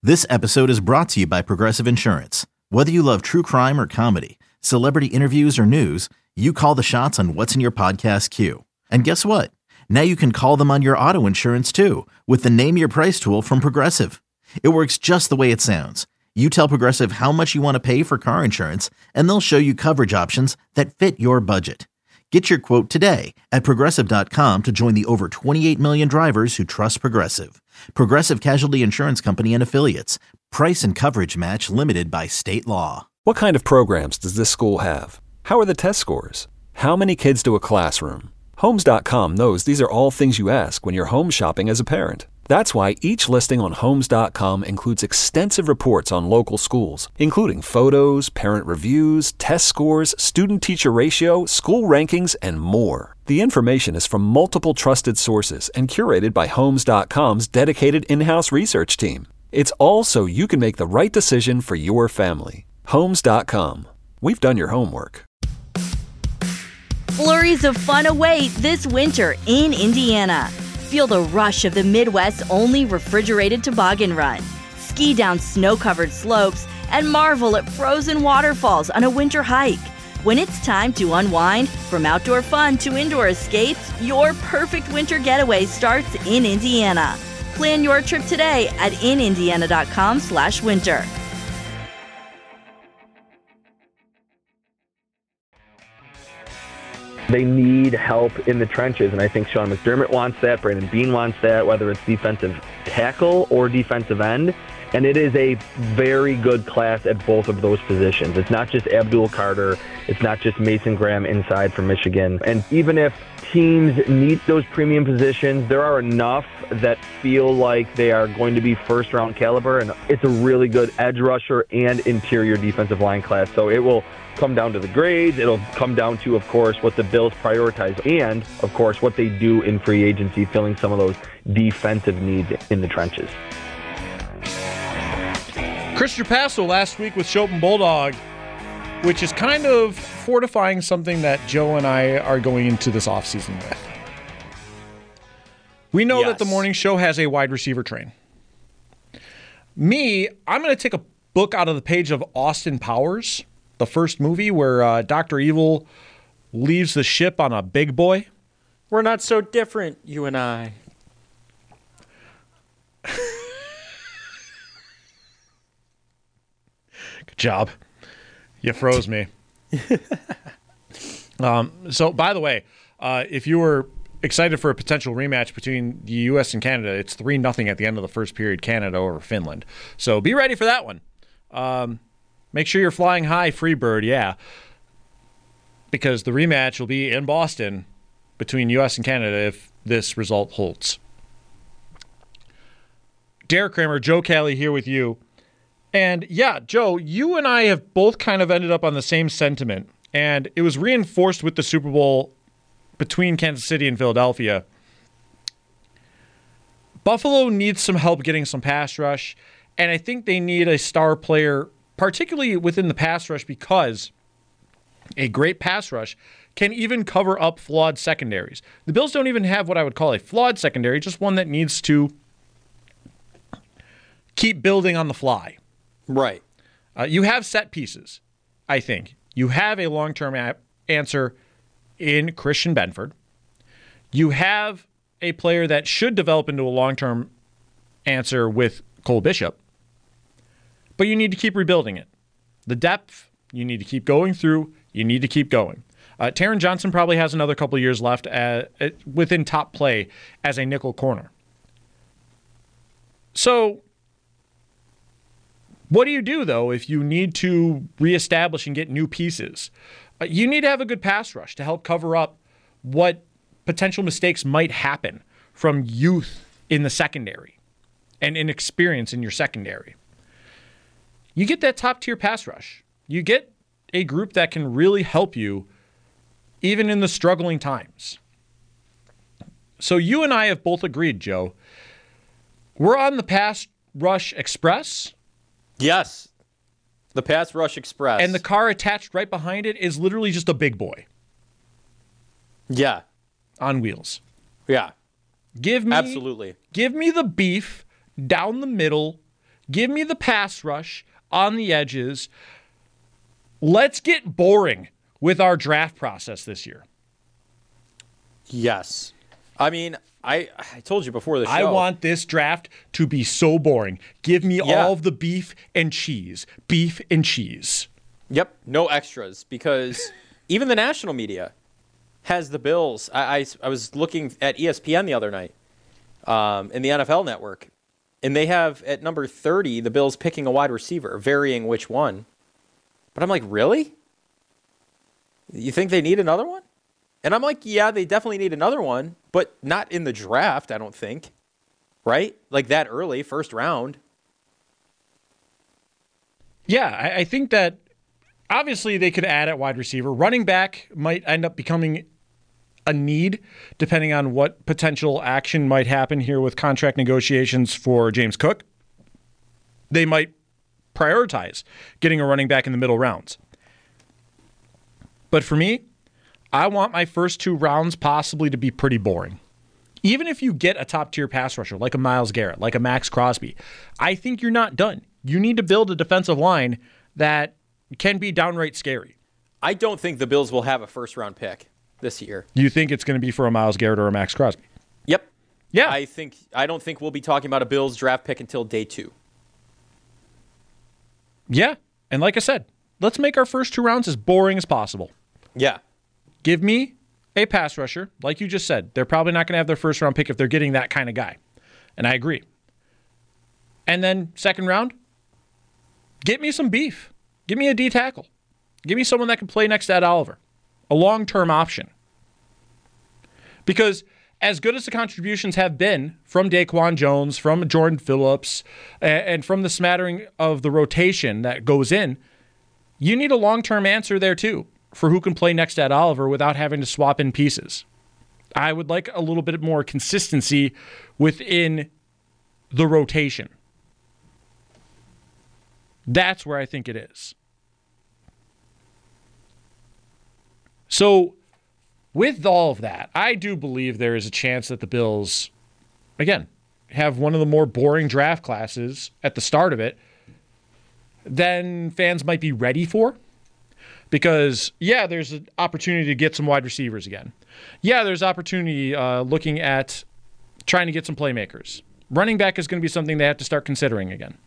This episode is brought to you by Progressive Insurance. Whether you love true crime or comedy, celebrity interviews or news, you call the shots on what's in your podcast queue. And guess what? Now you can call them on your auto insurance too with the Name Your Price tool from Progressive. It works just the way it sounds. You tell Progressive how much you want to pay for car insurance, and they'll show you coverage options that fit your budget. Get your quote today at Progressive.com to join the over 28 million drivers who trust Progressive. Progressive Casualty Insurance Company and Affiliates. Price and coverage match limited by state law. What kind of programs does this school have? How are the test scores? How many kids to a classroom? Homes.com knows these are all things you ask when you're home shopping as a parent. That's why each listing on Homes.com includes extensive reports on local schools, including photos, parent reviews, test scores, student-teacher ratio, school rankings, and more. The information is from multiple trusted sources and curated by Homes.com's dedicated in-house research team. It's all so you can make the right decision for your family. Homes.com. We've done your homework. Flurries of fun await this winter in Indiana. Feel the rush of the Midwest's only refrigerated toboggan run. Ski down snow-covered slopes and marvel at frozen waterfalls on a winter hike. When it's time to unwind, from outdoor fun to indoor escapes, your perfect winter getaway starts in Indiana. Plan your trip today at inindiana.com/winter. They need help in the trenches, and I think Sean McDermott wants that. Brandon Beane wants that, whether it's defensive tackle or defensive end. And it is a very good class at both of those positions. It's not just Abdul Carter. It's not just Mason Graham inside from Michigan. And even if teams need those premium positions, there are enough that feel like they are going to be first-round caliber. And it's a really good edge rusher and interior defensive line class. So it will come down to the grades. It'll come down to, of course, what the Bills prioritize and, of course, what they do in free agency, filling some of those defensive needs in the trenches. Chris Trapasso last week with Schopen Bulldog, which is kind of fortifying something that Joe and I are going into this offseason with. We know that the morning show has a wide receiver train. I'm going to take a book out of the page of Austin Powers, the first movie where Dr. Evil leaves the ship on a big boy. We're not so different, you and I. Good job. You froze me. So, by the way, if you were excited for a potential rematch between the U.S. and Canada, it's 3-0 at the end of the first period, Canada over Finland. So be ready for that one. Make sure you're flying high, Freebird, yeah. Because the rematch will be in Boston between U.S. and Canada if this result holds. Derek Kramer, Joe Kelly here with you. And yeah, Joe, you and I have both kind of ended up on the same sentiment. And it was reinforced with the Super Bowl between Kansas City and Philadelphia. Buffalo needs some help getting some pass rush. And I think they need a star player, particularly within the pass rush, because a great pass rush can even cover up flawed secondaries. The Bills don't even have what I would call a flawed secondary, just one that needs to keep building on the fly. Right. You have set pieces, I think. You have a long-term answer in Christian Benford. You have a player that should develop into a long-term answer with Cole Bishop. But you need to keep rebuilding it. The depth, you need to keep going through. You need to keep going. Taron Johnson probably has another couple of years left within top play as a nickel corner. So what do you do, though, if you need to reestablish and get new pieces? You need to have a good pass rush to help cover up what potential mistakes might happen from youth in the secondary and inexperience in your secondary. You get that top-tier pass rush. You get a group that can really help you even in the struggling times. So you and I have both agreed, Joe. We're on the pass rush express. Yes. The pass rush express. And the car attached right behind it is literally just a big boy. Yeah. On wheels. Yeah. Absolutely. Give me the beef down the middle. Give me the pass rush on the edges. Let's get boring with our draft process this year. Yes. I mean, I told you before the show. I want this draft to be so boring. Give me all of the beef and cheese. Beef and cheese. Yep, no extras, because even the national media has the Bills. I was looking at ESPN the other night in the NFL Network, and they have at number 30 the Bills picking a wide receiver, varying which one. But I'm like, really? You think they need another one? And I'm like, yeah, they definitely need another one, but not in the draft, I don't think. Right? Like that early, first round. Yeah, I think that obviously they could add at wide receiver. Running back might end up becoming a need, depending on what potential action might happen here with contract negotiations for James Cook. They might prioritize getting a running back in the middle rounds. But for me, I want my first 2 rounds possibly to be pretty boring. Even if you get a top-tier pass rusher like a Myles Garrett, like a Max Crosby, I think you're not done. You need to build a defensive line that can be downright scary. I don't think the Bills will have a first-round pick this year. You think it's going to be for a Myles Garrett or a Max Crosby? Yep. Yeah. I don't think we'll be talking about a Bills draft pick until day 2. Yeah. And like I said, let's make our first 2 rounds as boring as possible. Yeah. Give me a pass rusher. Like you just said, they're probably not going to have their first round pick if they're getting that kind of guy. And I agree. And then second round, get me some beef. Give me a D tackle. Give me someone that can play next to Ed Oliver. A long-term option. Because as good as the contributions have been from Daquan Jones, from Jordan Phillips, and from the smattering of the rotation that goes in, you need a long-term answer there too for who can play next to Ed Oliver without having to swap in pieces. I would like a little bit more consistency within the rotation. That's where I think it is. So, with all of that, I do believe there is a chance that the Bills, again, have one of the more boring draft classes at the start of it than fans might be ready for. Because, yeah, there's an opportunity to get some wide receivers again. Yeah, there's opportunity looking at trying to get some playmakers. Running back is going to be something they have to start considering again.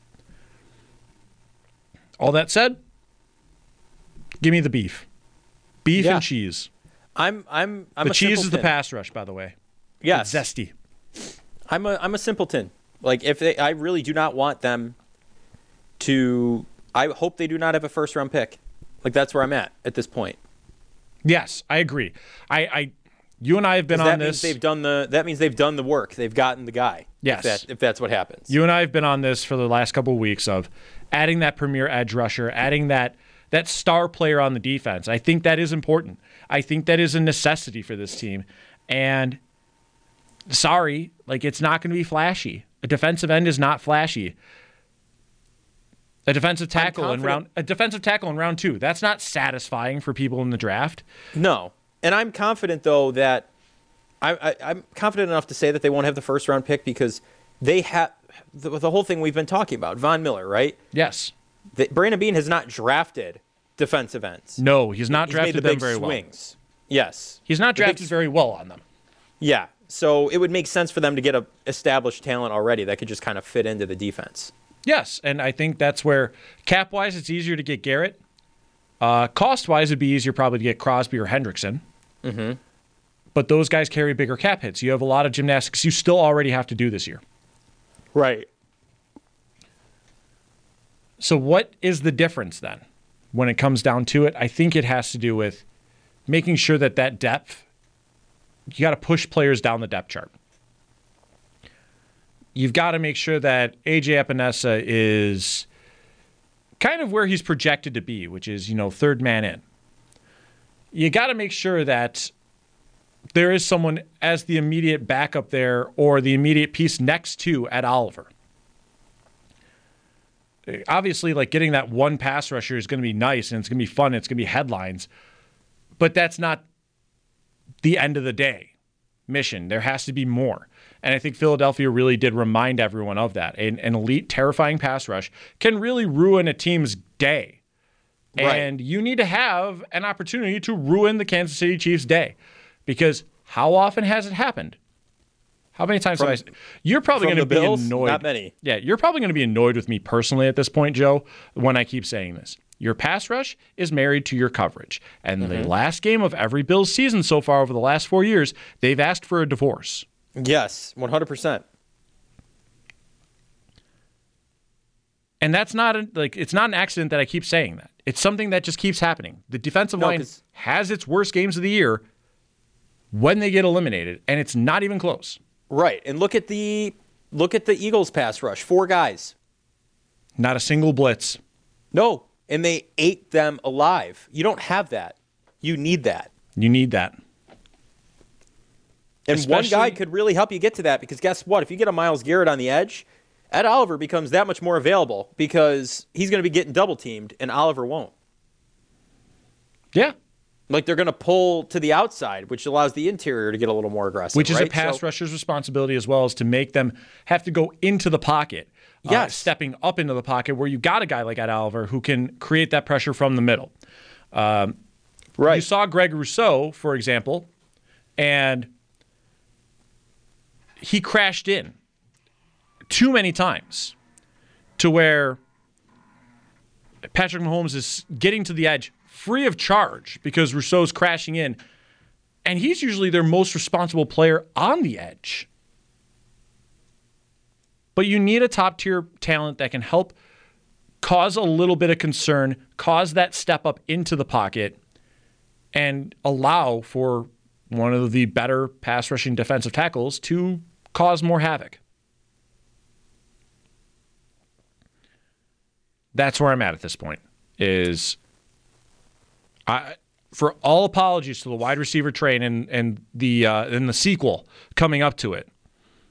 All that said, give me the beef. Beef and cheese. I'm the cheese is the pass rush, by the way. Yes. It's zesty. I'm a simpleton. Like, I really do not want them to. I hope they do not have a first round pick. Like, that's where I'm at this point. Yes, I agree. You and I have been on this. That means they've done the work. They've gotten the guy. Yes. If that's what happens. You and I have been on this for the last couple of weeks of adding that premier edge rusher, adding that star player on the defense. I think that is important. I think that is a necessity for this team. And sorry, like, it's not going to be flashy. A defensive end is not flashy. A defensive tackle in round 2. That's not satisfying for people in the draft. No. And I'm confident, though, that I'm confident enough to say that they won't have the first round pick because they have the whole thing we've been talking about. Von Miller, right? Yes. Brandon Beane has not drafted defensive ends. No, he's not drafted them very swings. Well. Yes. He's not drafted very well on them. Yeah. So it would make sense for them to get a established talent already that could just kind of fit into the defense. Yes, and I think that's where cap-wise it's easier to get Garrett. Cost-wise it'd be easier probably to get Crosby or Hendrickson. Mm-hmm. But those guys carry bigger cap hits. You have a lot of gymnastics you still already have to do this year. Right. So what is the difference then when it comes down to it? I think it has to do with making sure that depth, you got to push players down the depth chart. You've got to make sure that A.J. Epinesa is kind of where he's projected to be, which is, third man in. You got to make sure that there is someone as the immediate backup there or the immediate piece next to Ed Oliver. Obviously, like, getting that one pass rusher is going to be nice and it's going to be fun. It's going to be headlines. But that's not the end of the day mission. There has to be more. And I think Philadelphia really did remind everyone of that. An elite, terrifying pass rush can really ruin a team's day. Right. And you need to have an opportunity to ruin the Kansas City Chiefs' day. Because how often has it happened? How many times have I? You're probably going to be annoyed. Not many. Yeah, you're probably going to be annoyed with me personally at this point, Joe, when I keep saying this. Your pass rush is married to your coverage. And the last game of every Bills season so far over the last 4 years, they've asked for a divorce. Yes, 100%. And that's not it's not an accident that I keep saying that. It's something that just keeps happening. The defensive line has its worst games of the year when they get eliminated, and it's not even close. Right. And look at the Eagles pass rush. 4 guys. Not a single blitz. No. And they ate them alive. You don't have that. You need that. You need that. And one guy could really help you get to that, because guess what? If you get a Myles Garrett on the edge, Ed Oliver becomes that much more available because he's going to be getting double teamed and Oliver won't. Yeah. Like they're going to pull to the outside, which allows the interior to get a little more aggressive. Which is right? a pass rusher's responsibility as well, as to make them have to go into the pocket. Yes. Stepping up into the pocket where you got a guy like Ed Oliver who can create that pressure from the middle. Right. You saw Greg Rousseau, for example, and he crashed in too many times to where Patrick Mahomes is getting to the edge free of charge because Rousseau's crashing in, and he's usually their most responsible player on the edge. But you need a top-tier talent that can help cause a little bit of concern, cause that step up into the pocket, and allow for one of the better pass-rushing defensive tackles to cause more havoc. That's where I'm at this point. For all apologies to the wide receiver train and the sequel coming up to it,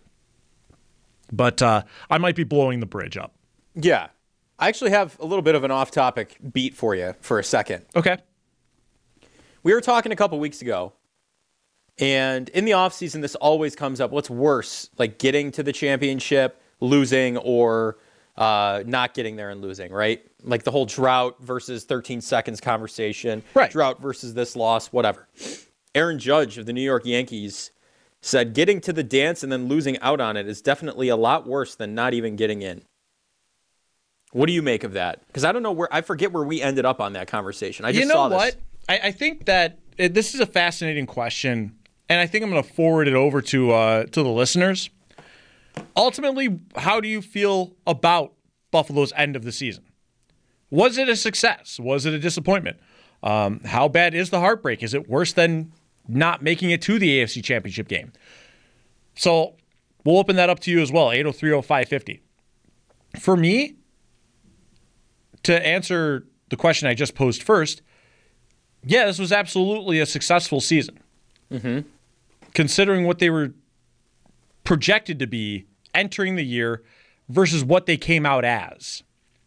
but I might be blowing the bridge up. Yeah. I actually have a little bit of an off-topic beat for you for a second. Okay. We were talking a couple weeks ago, and in the offseason, this always comes up. What's worse, like getting to the championship, losing, or not getting there and losing, right? Like the whole drought versus 13 seconds conversation. Right. Drought versus this loss, whatever. Aaron Judge of the New York Yankees said getting to the dance and then losing out on it is definitely a lot worse than not even getting in. What do you make of that? Because I don't know I forget where we ended up on that conversation. I just saw this. What? I think that this is a fascinating question, and I think I'm going to forward it over to the listeners. Ultimately, how do you feel about Buffalo's end of the season? Was it a success? Was it a disappointment? How bad is the heartbreak? Is it worse than not making it to the AFC Championship game? So we'll open that up to you as well, 803-0550. For me, to answer the question I just posed first, yeah, this was absolutely a successful season. Mm-hmm. Considering what they were projected to be entering the year versus what they came out as.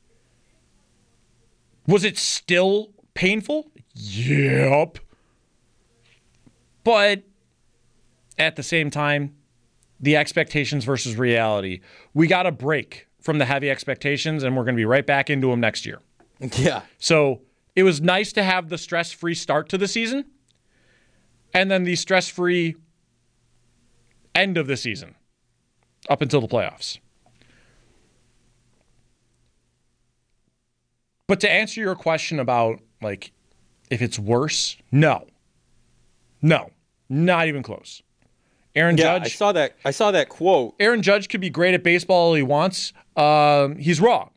Was it still painful? Yep. But at the same time, the expectations versus reality, we got a break from the heavy expectations, and we're going to be right back into them next year. Yeah. So it was nice to have the stress-free start to the season and then the stress-free end of the season up until the playoffs. But to answer your question about, like, if it's worse, no, not even close. Aaron Judge. I saw that quote. Aaron Judge could be great at baseball all he wants. He's wrong.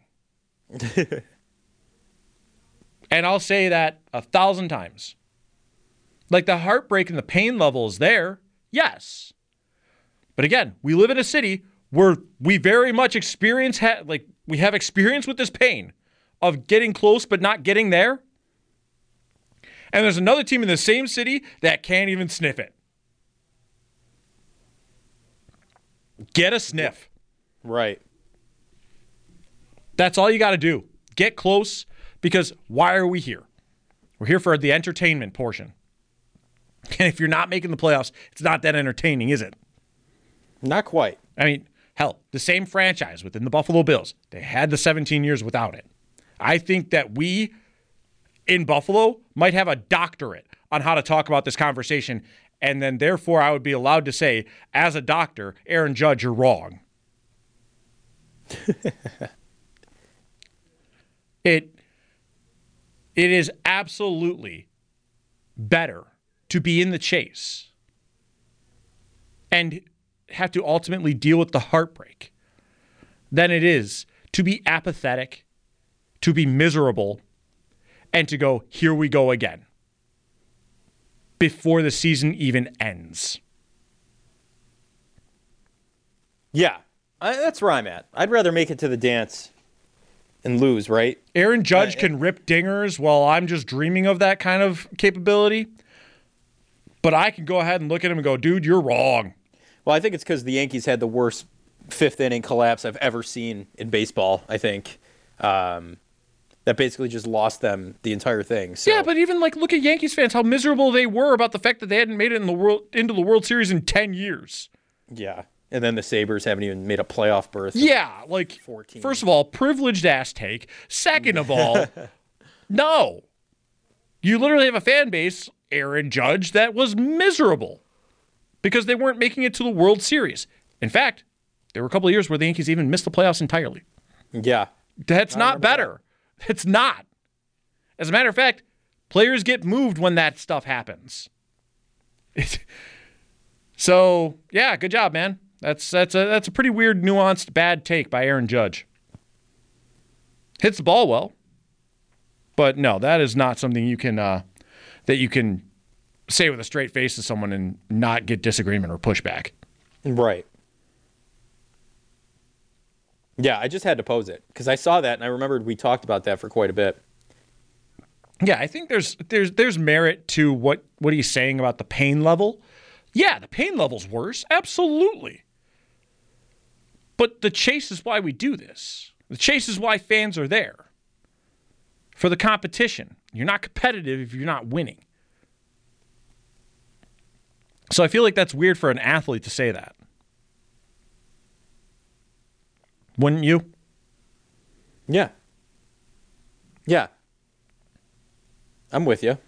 And I'll say that 1,000 times. Like, the heartbreak and the pain level is there, yes. But again, we live in a city where we very much we have experience with this pain of getting close but not getting there. And there's another team in the same city that can't even sniff it. Get a sniff. Right. That's all you got to do. Get close, because why are we here? We're here for the entertainment portion. And if you're not making the playoffs, it's not that entertaining, is it? Not quite. I mean, hell, the same franchise within the Buffalo Bills, they had the 17 years without it. I think that we in Buffalo might have a doctorate on how to talk about this conversation, and then therefore I would be allowed to say, as a doctor, Aaron Judge, you're wrong. It is absolutely better to be in the chase and have to ultimately deal with the heartbreak than it is to be apathetic, to be miserable, and to go, here we go again, before the season even ends. Yeah, that's where I'm at. I'd rather make it to the dance and lose, right? Aaron Judge can rip dingers while I'm just dreaming of that kind of capability. But I can go ahead and look at him and go, dude, you're wrong. Well, I think it's because the Yankees had the worst fifth inning collapse I've ever seen in baseball, I think. That basically just lost them the entire thing. So. Yeah, but even look at Yankees fans, how miserable they were about the fact that they hadn't made it into the World Series in 10 years. Yeah. And then the Sabres haven't even made a playoff berth. Yeah, 14. First of all, privileged ass take. Second of all, no. You literally have a fan base, Aaron Judge, that was miserable because they weren't making it to the World Series. In fact, there were a couple of years where the Yankees even missed the playoffs entirely. Yeah. That's not better. It's not. As a matter of fact, players get moved when that stuff happens. So, yeah, good job, man. That's a pretty weird, nuanced, bad take by Aaron Judge. Hits the ball well, but no, that is not something you can that you can say with a straight face to someone and not get disagreement or pushback. Right. Yeah, I just had to pose it because I saw that and I remembered we talked about that for quite a bit. Yeah, I think there's merit to what he's saying about the pain level. Yeah, the pain level's worse, absolutely. But the chase is why we do this. The chase is why fans are there. For the competition. You're not competitive if you're not winning. So I feel like that's weird for an athlete to say that. Wouldn't you? Yeah. Yeah. I'm with you.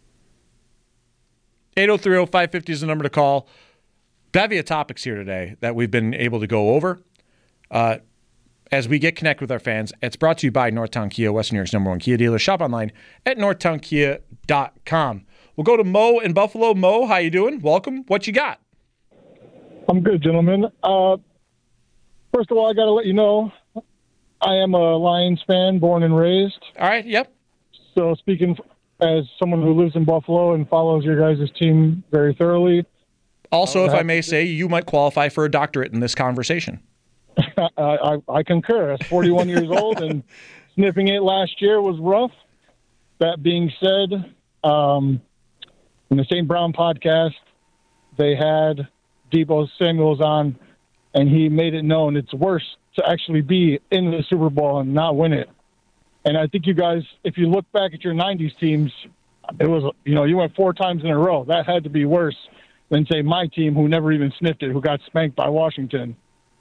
803-0550 is the number to call. Bevy of topics here today that we've been able to go over. As we get connected with our fans, it's brought to you by Northtown Kia, Western New York's #1 Kia dealer. Shop online at northtownkia.com. We'll go to Mo in Buffalo. Mo, how you doing? Welcome. What you got? I'm good, gentlemen. First of all, I got to let you know I am a Lions fan, born and raised. All right, yep. So speaking as someone who lives in Buffalo and follows your guys' team very thoroughly. Also, if I may say, you might qualify for a doctorate in this conversation. I concur. I was 41 years old, and sniffing it last year was rough. That being said, in the St. Brown podcast, they had Deebo Samuels on, and he made it known it's worse to actually be in the Super Bowl and not win it. And I think you guys, if you look back at your 90s teams, it was, you went 4 times in a row. That had to be worse than, say, my team, who never even sniffed it, who got spanked by Washington.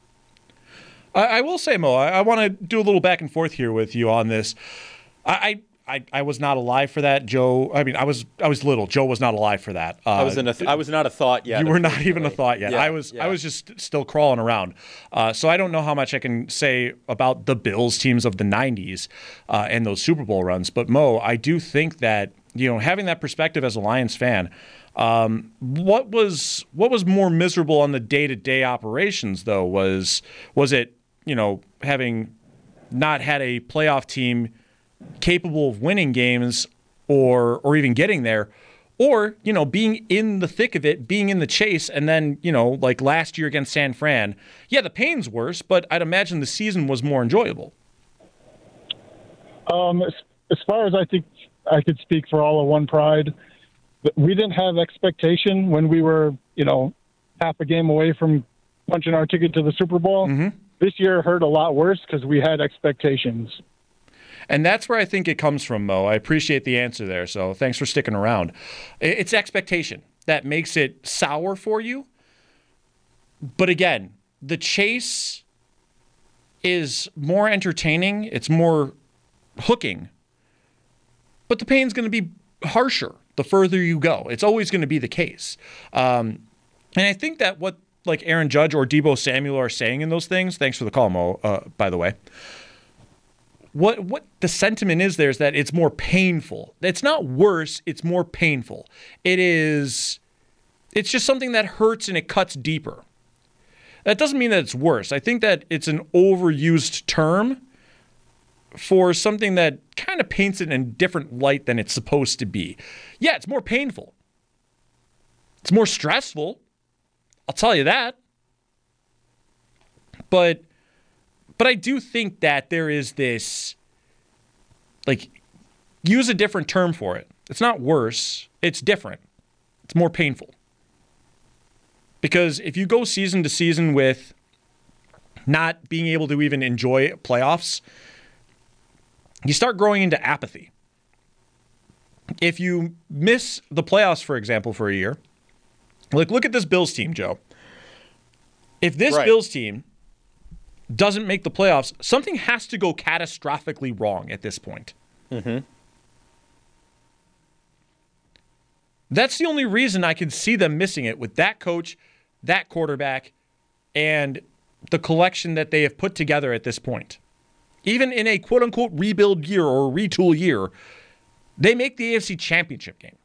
I will say, Mo, I want to do a little back and forth here with you on this. I was not alive for that, Joe. I mean, I was little. Joe was not alive for that. I was not a thought yet. You were not even a thought yet. Yeah, I was just still crawling around. So I don't know how much I can say about the Bills teams of the 90s and those Super Bowl runs. But Mo, I do think that, having that perspective as a Lions fan, what was more miserable on the day-to-day operations though? Was it, having not had a playoff team capable of winning games or even getting there, or, being in the thick of it, being in the chase, and then, like last year against San Fran, yeah, the pain's worse, but I'd imagine the season was more enjoyable. As far as I think I could speak for all of One Pride, we didn't have expectation when we were, half a game away from punching our ticket to the Super Bowl. Mm-hmm. This year hurt a lot worse because we had expectations. And that's where I think it comes from, Mo. I appreciate the answer there, so thanks for sticking around. It's expectation that makes it sour for you. But again, the chase is more entertaining. It's more hooking. But the pain's going to be harsher the further you go. It's always going to be the case. And I think that what like Aaron Judge or Deebo Samuel are saying in those things, thanks for the call, Mo, by the way, what the sentiment is there is that it's more painful. It's not worse, it's more painful. It's just something that hurts and it cuts deeper. That doesn't mean that it's worse. I think that it's an overused term for something that kind of paints it in a different light than it's supposed to be. Yeah, it's more painful. It's more stressful. I'll tell you that. But I do think that there is this, like, use a different term for it. It's not worse. It's different. It's more painful. Because if you go season to season with not being able to even enjoy playoffs, you start growing into apathy. If you miss the playoffs, for example, for a year, like look at this Bills team, Joe. If this Bills team doesn't make the playoffs, something has to go catastrophically wrong at this point. Mm-hmm. That's the only reason I can see them missing it with that coach, that quarterback, and the collection that they have put together at this point. Even in a quote-unquote rebuild year or retool year, they make the AFC Championship game.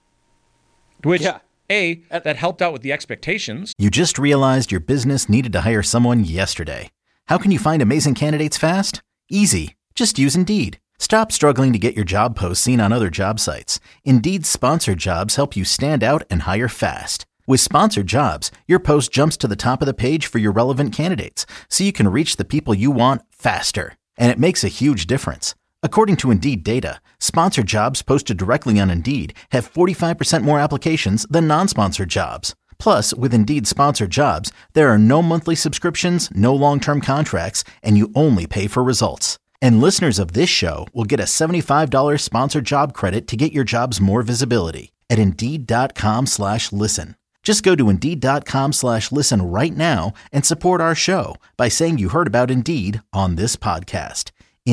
Which, that helped out with the expectations. You just realized your business needed to hire someone yesterday. How can you find amazing candidates fast? Easy. Just use Indeed. Stop struggling to get your job posts seen on other job sites. Indeed's sponsored jobs help you stand out and hire fast. With sponsored jobs, your post jumps to the top of the page for your relevant candidates, so you can reach the people you want faster. And it makes a huge difference. According to Indeed data, sponsored jobs posted directly on Indeed have 45% more applications than non-sponsored jobs. Plus, with Indeed sponsored jobs, there are no monthly subscriptions, no long-term contracts, and you only pay for results. And listeners of this show will get a $75 sponsored job credit to get your jobs more visibility at Indeed.com/listen. Just go to Indeed.com/listen right now and support our show by saying you heard about Indeed on this podcast.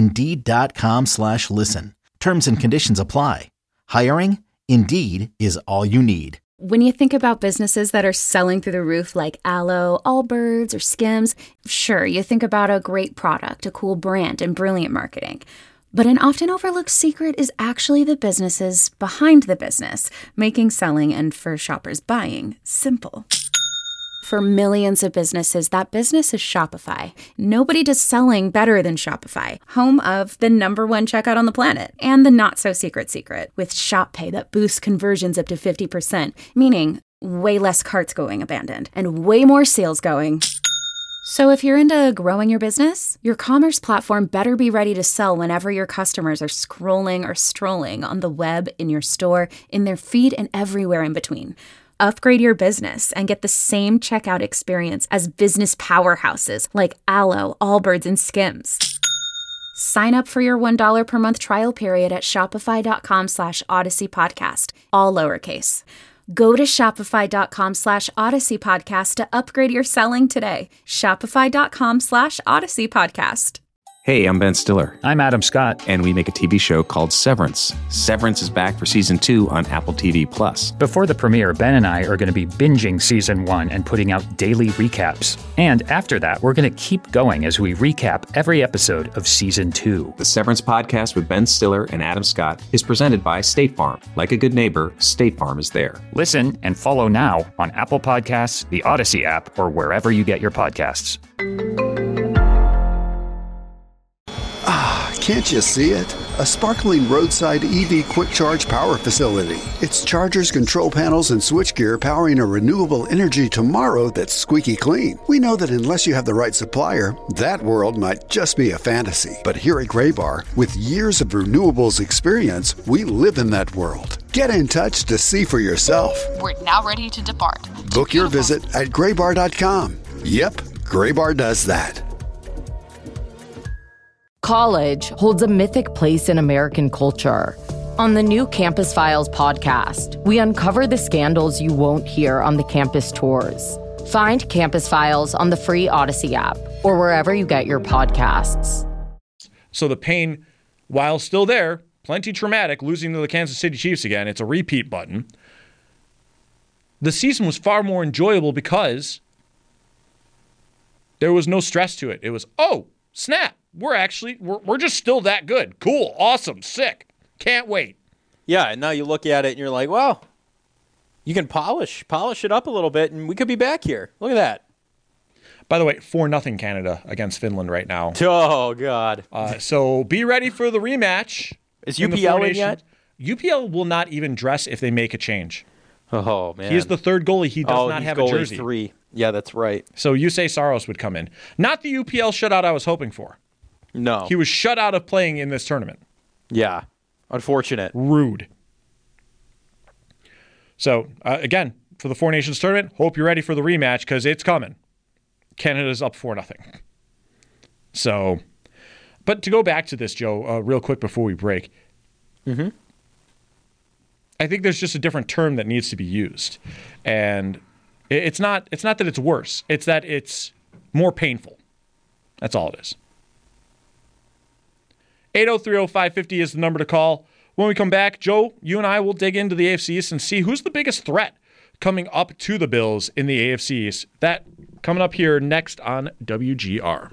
Indeed.com/listen. Terms and conditions apply. Hiring? Indeed is all you need. When you think about businesses that are selling through the roof like Aloe, Allbirds, or Skims, sure, you think about a great product, a cool brand, and brilliant marketing. But an often overlooked secret is actually the businesses behind the business, making selling and, for shoppers, buying simple. For millions of businesses, that business is Shopify. Nobody does selling better than Shopify, home of the #1 checkout on the planet and the not-so-secret secret with Shop Pay that boosts conversions up to 50%, meaning way less carts going abandoned and way more sales going. So if you're into growing your business, your commerce platform better be ready to sell whenever your customers are scrolling or strolling on the web, in your store, in their feed, and everywhere in between. Upgrade your business and get the same checkout experience as business powerhouses like Aloe, Allbirds, and Skims. Sign up for your $1 per month trial period at shopify.com/Odyssey Podcast, all lowercase. Go to shopify.com/Odyssey Podcast to upgrade your selling today. Shopify.com/Odyssey Podcast. Hey, I'm Ben Stiller. I'm Adam Scott. And we make a TV show called Severance. Severance is back for season 2 on Apple TV+. Before the premiere, Ben and I are going to be binging season 1 and putting out daily recaps. And after that, we're going to keep going as we recap every episode of season 2. The Severance podcast with Ben Stiller and Adam Scott is presented by State Farm. Like a good neighbor, State Farm is there. Listen and follow now on Apple Podcasts, the Odyssey app, or wherever you get your podcasts. Can't you see it? A sparkling roadside EV quick charge power facility. It's chargers, control panels, and switchgear powering a renewable energy tomorrow that's squeaky clean. We know that unless you have the right supplier, that world might just be a fantasy. But here at Graybar, with years of renewables experience, we live in that world. Get in touch to see for yourself. We're now ready to depart. Book your visit at graybar.com. Yep, Graybar does that. College holds a mythic place in American culture. On the new Campus Files podcast, we uncover the scandals you won't hear on the campus tours. Find Campus Files on the free Odyssey app or wherever you get your podcasts. So the pain, while still there, plenty traumatic, losing to the Kansas City Chiefs again. It's a repeat button. The season was far more enjoyable because there was no stress to it. It was, oh, snap. We're just still that good. Cool. Awesome. Sick. Can't wait. Yeah, and now you look at it and you're like, well, you can polish it up a little bit, and we could be back here. Look at that. By the way, 4-0 Canada against Finland right now. Oh, God. So be ready for the rematch. Is UPL in yet? UPL will not even dress if they make a change. Oh, man. He is the third goalie. He does not have a jersey. 3. Yeah, that's right. So Yusei Saros would come in. Not the UPL shutout I was hoping for. No. He was shut out of playing in this tournament. Yeah. Unfortunate. Rude. So, again, for the Four Nations tournament, hope you're ready for the rematch because it's coming. Canada's up 4-0. So, but to go back to this, Joe, real quick before we break. Mm-hmm. I think there's just a different term that needs to be used. And it's not that it's worse. It's that it's more painful. That's all it is. 8030550 is the number to call. When we come back, Joe, you and I will dig into the AFC East and see who's the biggest threat coming up to the Bills in the AFC East. That coming up here next on WGR.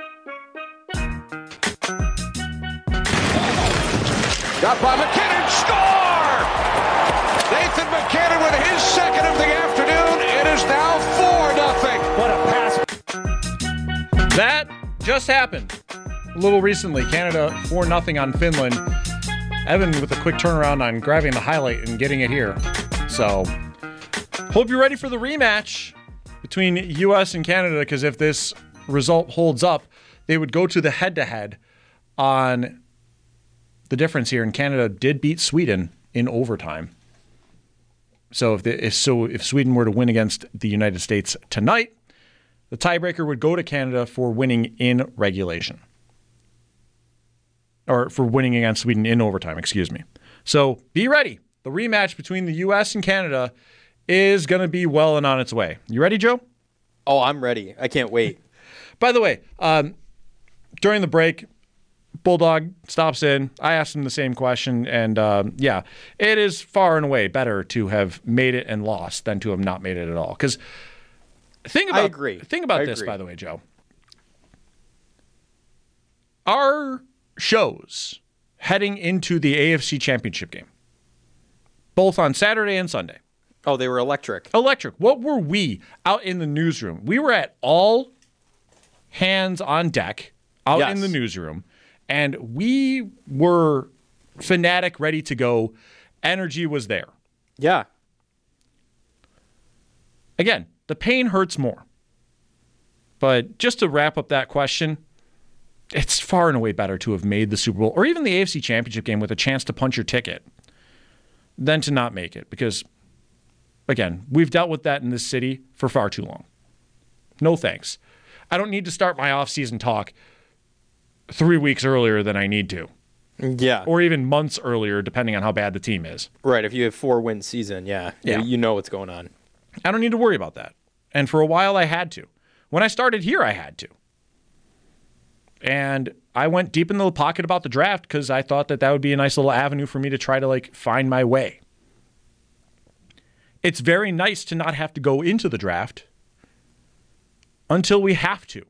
Got by McKinnon, score! Nathan McKinnon with his second of the afternoon. It is now 4-0. What a pass. That just happened. A little recently, Canada 4-0 on Finland. Evan with a quick turnaround on grabbing the highlight and getting it here. So, hope you're ready for the rematch between U.S. and Canada, because if this result holds up, they would go to the head-to-head on the difference here. And Canada did beat Sweden in overtime. So if Sweden were to win against the United States tonight, the tiebreaker would go to Canada for winning in regulation. Or for winning against Sweden in overtime, excuse me. So be ready. The rematch between the U.S. and Canada is going to be well and on its way. You ready, Joe? Oh, I'm ready. I can't wait. By the way, during the break, Bulldog stops in. I asked him the same question, and yeah, it is far and away better to have made it and lost than to have not made it at all. Because I agree. Think about this, by the way, Joe. Our shows heading into the AFC Championship game, both on Saturday and Sunday. Oh, they were electric. Electric. What were we out in the newsroom? We were at all hands on deck out in the newsroom, and we were fanatic, ready to go. Energy was there. Yeah. Again, the pain hurts more. But just to wrap up that question, it's far and away better to have made the Super Bowl or even the AFC Championship game with a chance to punch your ticket than to not make it. Because, again, we've dealt with that in this city for far too long. No thanks. I don't need to start my off-season talk 3 weeks earlier than I need to. Yeah. Or even months earlier, depending on how bad the team is. Right. If you have 4-win season, you know what's going on. I don't need to worry about that. And for a while, I had to. When I started here, I had to. And I went deep into the pocket about the draft because I thought that would be a nice little avenue for me to try to find my way. It's very nice to not have to go into the draft until we have to.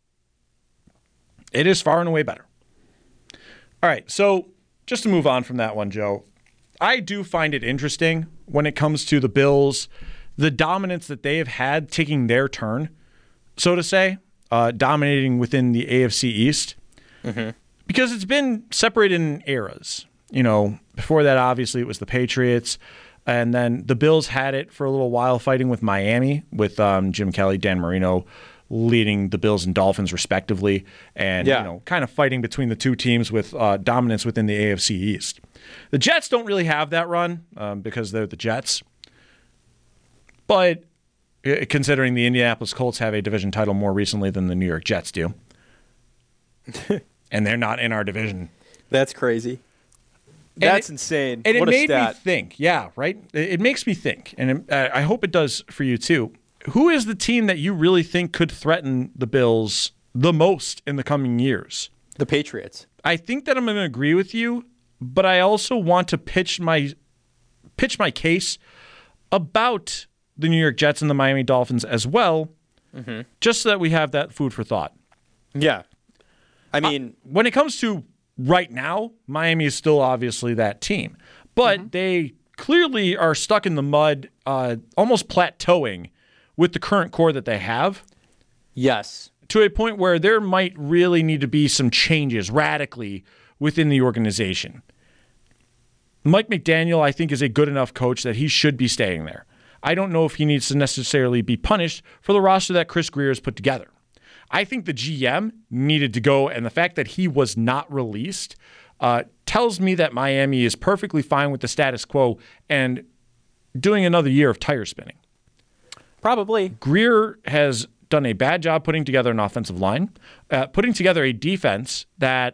It is far and away better. All right, so just to move on from that one, Joe, I do find it interesting when it comes to the Bills, the dominance that they have had taking their turn, so to say, dominating within the AFC East, because it's been separated in eras. You know, before that, obviously, it was the Patriots, and then the Bills had it for a little while fighting with Miami, with Jim Kelly, Dan Marino leading the Bills and Dolphins respectively, and you know, kind of fighting between the two teams with dominance within the AFC East. The Jets don't really have that run because they're the Jets, but considering the Indianapolis Colts have a division title more recently than the New York Jets do, and they're not in our division. That's crazy. That's insane. And what it made me think, yeah, right? It makes me think, and I hope it does for you too. who is the team that you really think could threaten the Bills the most in the coming years? The Patriots. I think that I'm going to agree with you, but I also want to pitch my case about the New York Jets and the Miami Dolphins as well, just so that we have that food for thought. Yeah. I mean, when it comes to right now, Miami is still obviously that team, but they clearly are stuck in the mud, almost plateauing with the current core that they have. Yes. To a point where there might really need to be some changes radically within the organization. Mike McDaniel, I think, is a good enough coach that he should be staying there. I don't know if he needs to necessarily be punished for the roster that Chris Grier has put together. I think the GM needed to go, and the fact that he was not released tells me that Miami is perfectly fine with the status quo and doing another year of tire spinning. Probably. Grier has done a bad job putting together an offensive line, putting together a defense that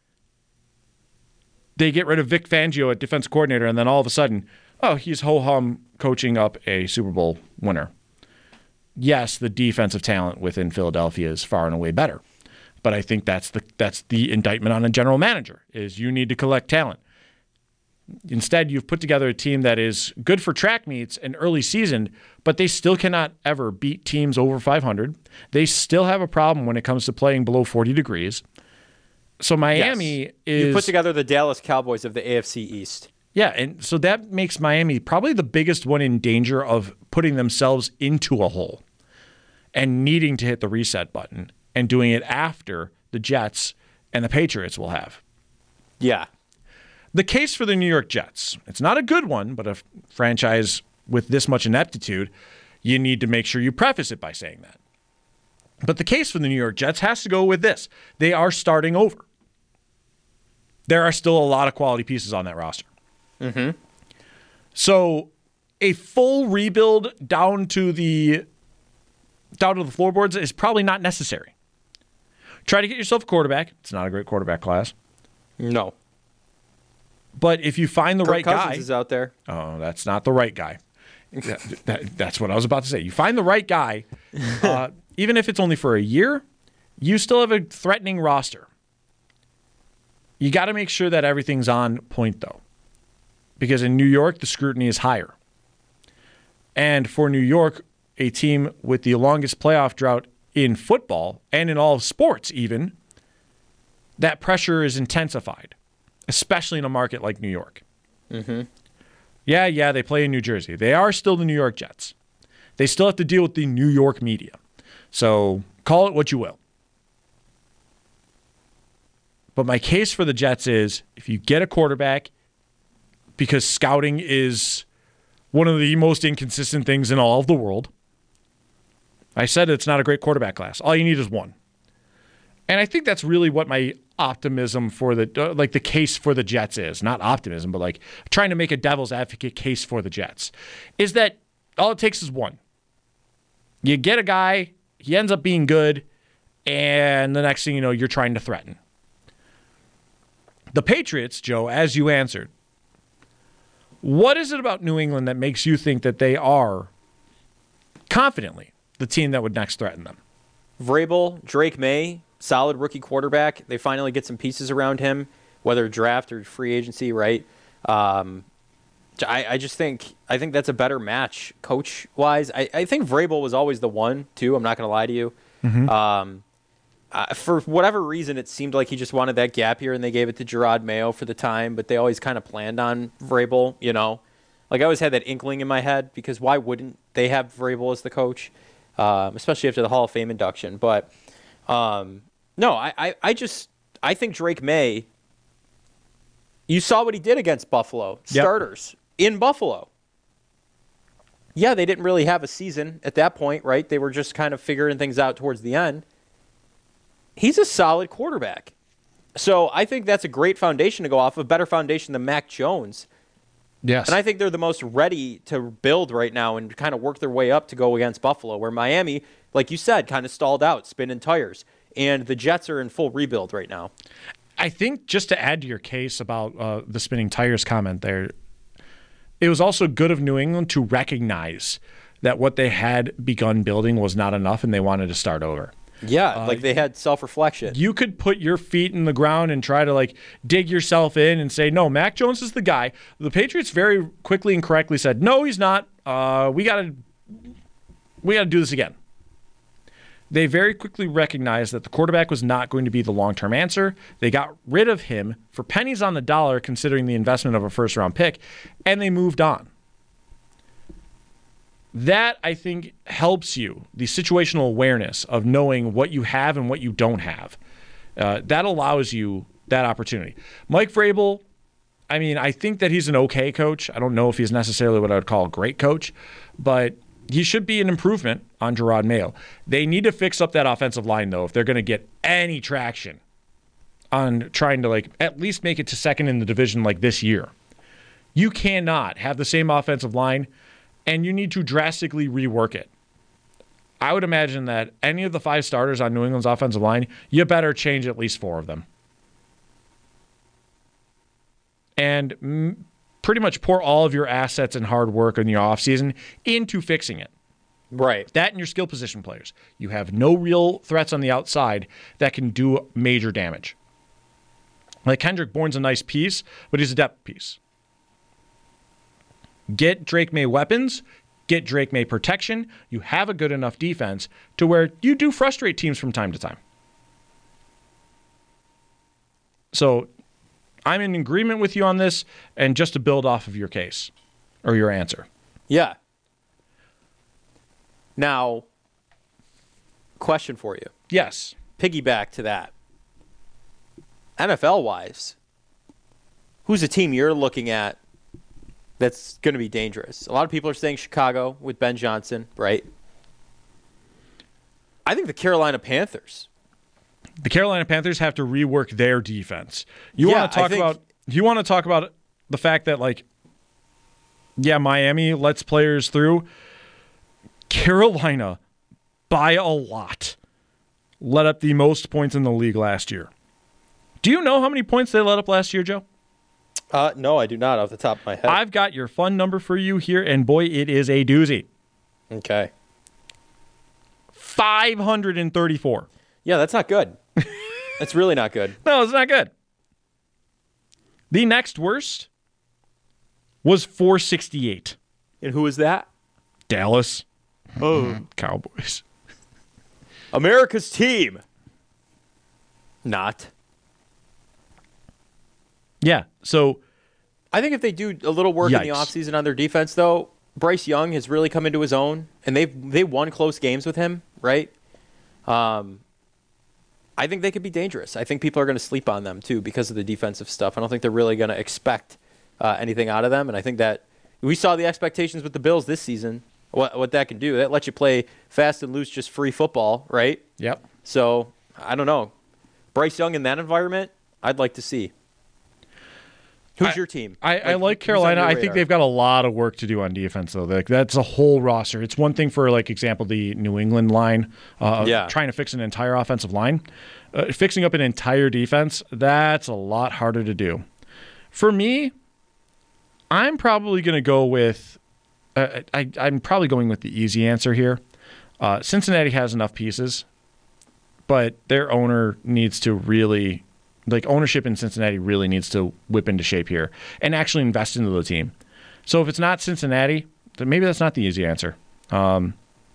they get rid of Vic Fangio at defense coordinator, and then all of a sudden, he's ho-hum coaching up a Super Bowl winner. Yes, the defensive talent within Philadelphia is far and away better, but I think that's the indictment on a general manager, is you need to collect talent. Instead, you've put together a team that is good for track meets and early season, but they still cannot ever beat teams over 500. They still have a problem when it comes to playing below 40 degrees. So Miami is... You put together the Dallas Cowboys of the AFC East. Yeah, and so that makes Miami probably the biggest one in danger of putting themselves into a hole and needing to hit the reset button and doing it after the Jets and the Patriots will have. Yeah. The case for the New York Jets, it's not a good one, but a franchise with this much ineptitude, you need to make sure you preface it by saying that. But the case for the New York Jets has to go with this. They are starting over. There are still a lot of quality pieces on that roster. So a full rebuild down to the floorboards is probably not necessary. Try to get yourself a quarterback. It's not a great quarterback class. No. But if you find the Kirk right Cousins guy... is out there. Oh, that's not the right guy. That's what I was about to say. You find the right guy, even if it's only for a year, you still have a threatening roster. You got to make sure that everything's on point, though. Because in New York, the scrutiny is higher. And for New York, a team with the longest playoff drought in football, and in all of sports even, that pressure is intensified, especially in a market like New York. Yeah, they play in New Jersey. They are still the New York Jets. They still have to deal with the New York media. So call it what you will. But my case for the Jets is, if you get a quarterback, because scouting is one of the most inconsistent things in all of the world. I said it's not a great quarterback class. All you need is one. And I think that's really what my optimism for the case for the Jets is. Not optimism, but like trying to make a devil's advocate case for the Jets. Is that all it takes is one. You get a guy, he ends up being good, and the next thing you know, you're trying to threaten. The Patriots, Joe, as you answered, what is it about New England that makes you think that they are confidently the team that would next threaten them? Vrabel, Drake May, solid rookie quarterback. They finally get some pieces around him, whether draft or free agency, right? I think that's a better match coach-wise. I think Vrabel was always the one, too. I'm not going to lie to you. For whatever reason, it seemed like he just wanted that gap here, and they gave it to Gerard Mayo for the time, but they always kind of planned on Vrabel, you know? Like, I always had that inkling in my head, because why wouldn't they have Vrabel as the coach, especially after the Hall of Fame induction? But, no, I think Drake May, you saw what he did against Buffalo. Starters in Buffalo. Yeah, they didn't really have a season at that point, right? They were just kind of figuring things out towards the end. He's a solid quarterback. So I think that's a great foundation to go off of, better foundation than Mac Jones. Yes. And I think they're the most ready to build right now and kind of work their way up to go against Buffalo, where Miami, like you said, kind of stalled out, spinning tires. And the Jets are in full rebuild right now. I think just to add to your case about the spinning tires comment there, it was also good of New England to recognize that what they had begun building was not enough and they wanted to start over. Yeah, like they had self-reflection. You could put your feet in the ground and try to like dig yourself in and say, no, Mac Jones is the guy. The Patriots very quickly and correctly said, no, he's not. We gotta do this again. They very quickly recognized that the quarterback was not going to be the long-term answer. They got rid of him for pennies on the dollar, considering the investment of a first-round pick, and they moved on. That, I think, helps you, the situational awareness of knowing what you have and what you don't have. That allows you that opportunity. Mike Vrabel, I mean, I think that he's an okay coach. I don't know if he's necessarily what I would call a great coach, but he should be an improvement on Gerard Mayo. They need to fix up that offensive line, though, if they're going to get any traction on trying to like at least make it to second in the division like this year. You cannot have the same offensive line, and you need to drastically rework it. I would imagine that any of the 5 starters on New England's offensive line, you better change at least 4 of them. And pretty much pour all of your assets and hard work in the offseason into fixing it. Right. That and your skill position players. You have no real threats on the outside that can do major damage. Like Kendrick Bourne's a nice piece, but he's a depth piece. Get Drake May weapons, get Drake May protection. You have a good enough defense to where you do frustrate teams from time to time. So I'm in agreement with you on this, and just to build off of your case or your answer. Yeah. Now, question for you. Yes. Piggyback to that. NFL-wise, who's a team you're looking at that's going to be dangerous? A lot of people are saying Chicago with Ben Johnson, right? I think the Carolina Panthers. The Carolina Panthers have to rework their defense. You want to talk about the fact that, like, yeah, Miami lets players through. Carolina, by a lot, let up the most points in the league last year. Do you know how many points they let up last year, Joe? No, I do not off the top of my head. I've got your fun number for you here, and boy, it is a doozy. Okay. 534. Yeah, that's not good. That's really not good. No, it's not good. The next worst was 468. And who was that? Dallas. Oh. Cowboys. America's team. Not. Yeah, so I think if they do a little work in the offseason on their defense, though, Bryce Young has really come into his own, and they won close games with him, right? I think they could be dangerous. I think people are going to sleep on them, too, because of the defensive stuff. I don't think they're really going to expect anything out of them, and I think that we saw the expectations with the Bills this season, what that can do. That lets you play fast and loose, just free football, right? Yep. So, I don't know. Bryce Young in that environment, I'd like to see. Who's your team? I like Carolina. I think they've got a lot of work to do on defense, though. That's a whole roster. It's one thing for, like, example, the New England line, trying to fix an entire offensive line. Fixing up an entire defense, that's a lot harder to do. For me, I'm probably going to go with I'm probably going with the easy answer here. Cincinnati has enough pieces, but their owner needs to really – like, ownership in Cincinnati really needs to whip into shape here and actually invest into the team. So if it's not Cincinnati, then maybe that's not the easy answer. But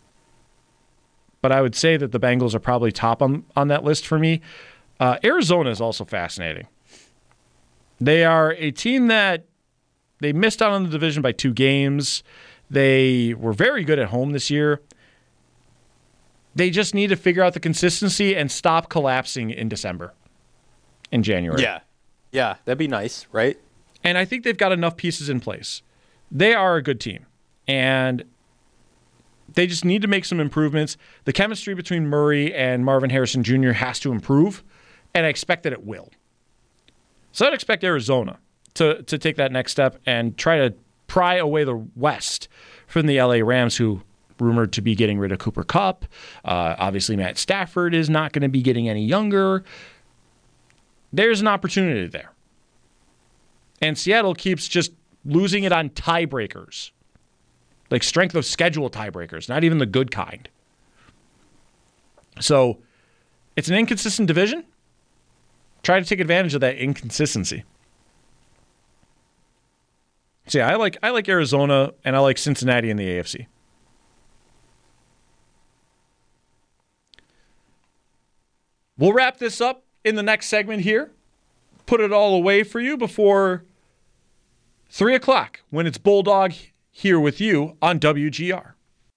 I would say that the Bengals are probably top on that list for me. Arizona is also fascinating. They are a team that they missed out on the division by 2 games. They were very good at home this year. They just need to figure out the consistency and stop collapsing in December. In January. Yeah, that'd be nice, right? And I think they've got enough pieces in place. They are a good team, and they just need to make some improvements. The chemistry between Murray and Marvin Harrison Jr. has to improve, and I expect that it will. So I'd expect Arizona to take that next step and try to pry away the West from the LA Rams, who rumored to be getting rid of Cooper Kupp. Obviously, Matt Stafford is not going to be getting any younger. There's an opportunity there. And Seattle keeps just losing it on tiebreakers. Like strength of schedule tiebreakers, not even the good kind. So it's an inconsistent division. Try to take advantage of that inconsistency. So yeah, I like Arizona and I like Cincinnati in the AFC. We'll wrap this up in the next segment here. Put it all away for you before 3 o'clock when it's Bulldog here with you on WGR.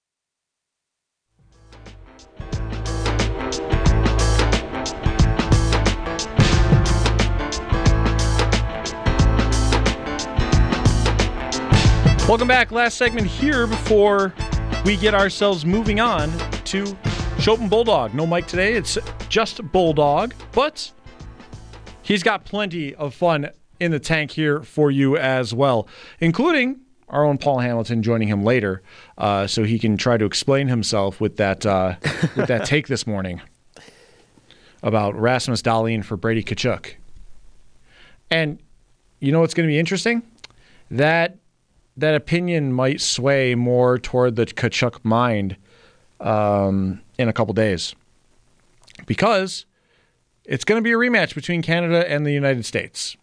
Welcome back. Last segment here before we get ourselves moving on to Schopp Bulldog. No Mike today. It's just Bulldog, but he's got plenty of fun in the tank here for you as well, including our own Paul Hamilton joining him later so he can try to explain himself with that take this morning about Rasmus Dahlin for Brady Tkachuk. And you know what's going to be interesting? That opinion might sway more toward the Tkachuk mind in a couple days, because it's going to be a rematch between Canada and the United States.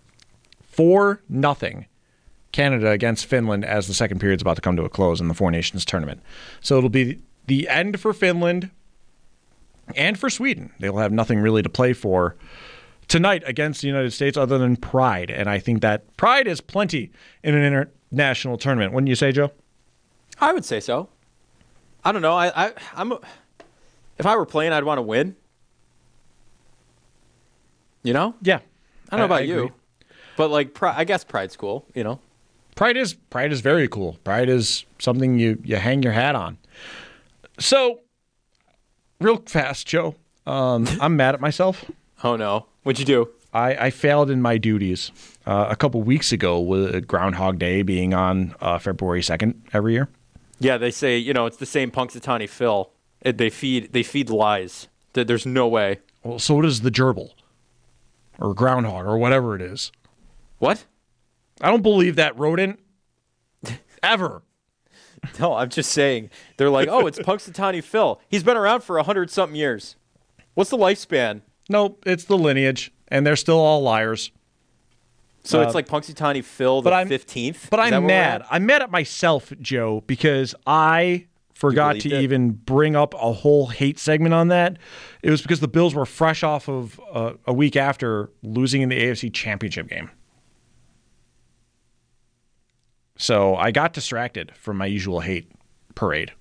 4-0 Canada against Finland as the second period's about to come to a close in the Four Nations tournament. So it'll be the end for Finland and for Sweden. They'll have nothing really to play for tonight against the United States other than pride. And I think that pride is plenty in an international tournament. Wouldn't you say, Joe? I would say so. I don't know. If I were playing, I'd want to win. You know? Yeah. I don't know about you. But like, I guess pride's cool, you know? Pride is very cool. Pride is something you hang your hat on. So, real fast, Joe, I'm mad at myself. Oh, no. What'd you do? I failed in my duties a couple weeks ago with Groundhog Day being on February 2nd every year. Yeah, they say, it's the same Punxsutawney Phil. They feed lies. There's no way. Well, so does the gerbil or groundhog or whatever it is. What? I don't believe that rodent ever. No, I'm just saying. They're like, oh, it's Punxsutawney Phil. He's been around for 100-something years. What's the lifespan? Nope, it's the lineage, and they're still all liars. So it's like Punxsutawney Phil the 15th? But I'm mad. I'm mad at myself, Joe, because I forgot to even bring up a whole hate segment on that. It was because the Bills were fresh off of a week after losing in the AFC Championship game. So I got distracted from my usual hate parade.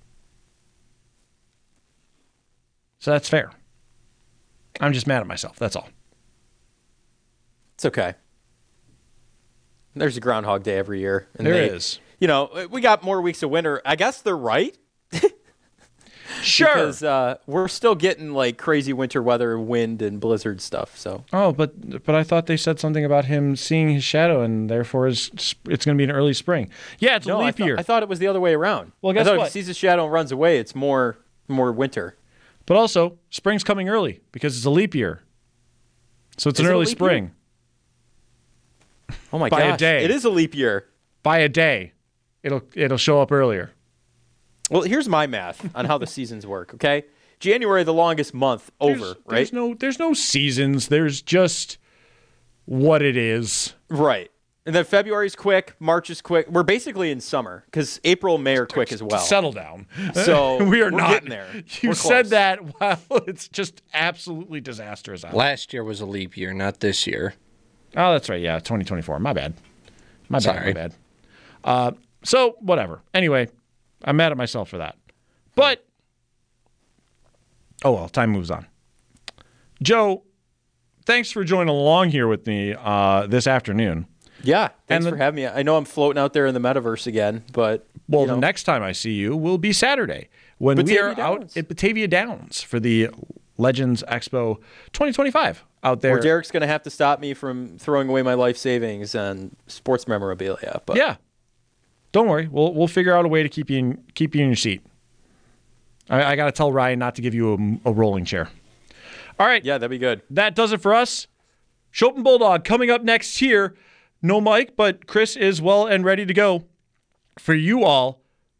So that's fair. I'm just mad at myself. That's all. It's okay. There's a Groundhog Day every year. And there is. We got more weeks of winter. I guess they're right. Sure. Because we're still getting like crazy winter weather, wind, and blizzard stuff. So. Oh, but I thought they said something about him seeing his shadow, and therefore it's going to be an early spring. Yeah, it's a leap year. I thought it was the other way around. Well, guess what? If he sees his shadow and runs away, it's more winter. But also, spring's coming early because it's a leap year. So it's an early spring. Year? Oh my gosh. By a day. It is a leap year. By a day. It'll show up earlier. Well, here's my math on how the seasons work, okay? January, the longest month, right? There's no seasons. There's just what it is. Right. And then February's quick, March is quick. We're basically in summer because April, May are quick as well. Settle down. So we're not getting there. You said that while it's just absolutely disastrous. Last year was a leap year, not this year. Oh, that's right. Yeah, 2024. My bad. My bad. So whatever. Anyway, I'm mad at myself for that. But oh well, time moves on. Joe, thanks for joining along here with me this afternoon. Yeah, thanks for having me. I know I'm floating out there in the metaverse again, but... Well, the next time I see you will be Saturday when we are out at Batavia Downs for the Legends Expo 2025 out there. Where Derek's going to have to stop me from throwing away my life savings and sports memorabilia. But yeah. Don't worry. We'll figure out a way to keep you in your seat. I got to tell Ryan not to give you a rolling chair. All right. Yeah, that'd be good. That does it for us. Schopp Bulldog coming up next here. No Mike, but Chris is well and ready to go for you all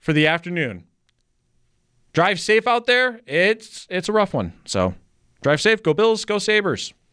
for the afternoon. Drive safe out there. It's a rough one. So drive safe. Go Bills. Go Sabres.